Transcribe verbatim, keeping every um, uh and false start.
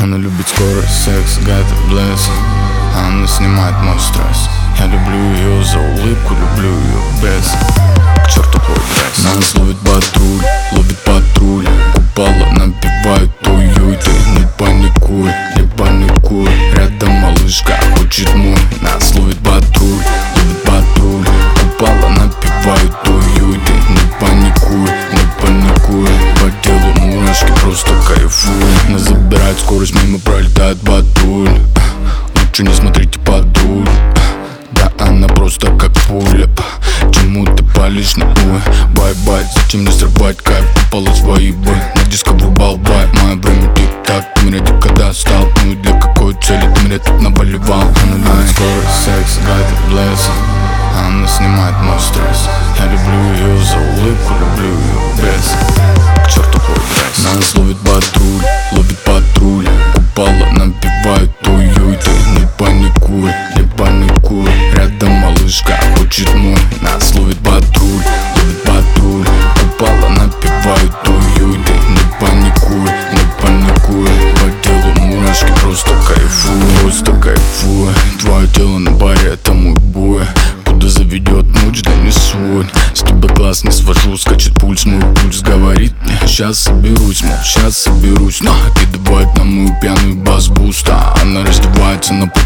Она любит скорость, секс, got a blessing. Она снимает мой стресс. Я люблю ее за улыбку, люблю ее без. К черту твой дресс. Нас ловит патруль, ловит патруль. Купала, напевает уют. Ты не паникуй, не паникуй. Рядом малышка хочет мой. Нас ловит патруль, ловит патруль. Купала, напевает уют. Ты не паникуй, не паникуй. По телу мурашки, просто кайфуй. Нас забирает скорость, мимо пролетает патруль. Лучше не смотрите под руль. Да она просто как пуля. Чему ты палишь на уй? Бай-бай, зачем мне срывать кайф? Попала свои бой, на диско врубал бай. Мое время тик-так, ты меня дико достал. Ну и для какой цели ты меня тут наболевал? Она любит скорость, секс, got a blessing. Она снимает мой стресс. Я люблю ее за улыбку, люблю ее без. К черту твой дресс. Нас ловит патруль, ловит патруль. Купала, напевает уют. Ты не паникуй, не паникуй. Рядом малышка хочет мой. Нас ловит патруль, ловит патруль. Купала, напевает уют. Ты не паникуй, не паникуй. По телу мурашки, просто кайфуй, просто кайфуй. Твое тело на баре, это мой бой. Куда заведет ночь, да не суть. С тебя глаз не свожу, скачет пульс. Мой пульс говорит мне, сейчас соберусь, мол, сейчас соберусь. Но кидывает на мою пьяную бас-буста. Она раздевается на пути.